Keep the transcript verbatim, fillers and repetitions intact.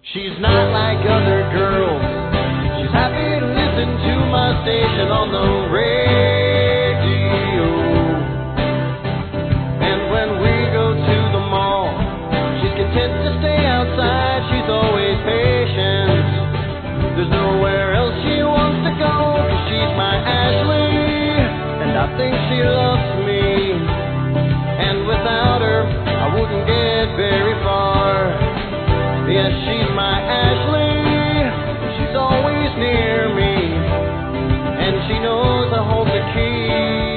She's not like other girls. She's happy to listen to my station on the radio. And when we go to the mall, she's content to stay outside. She's always patient. There's nowhere else she wants to go, 'cause she's my Ashley, and I think she loves me. And without her, I wouldn't get very far. Yes, she's my Ashley, she's always near me, and she knows I hold the key.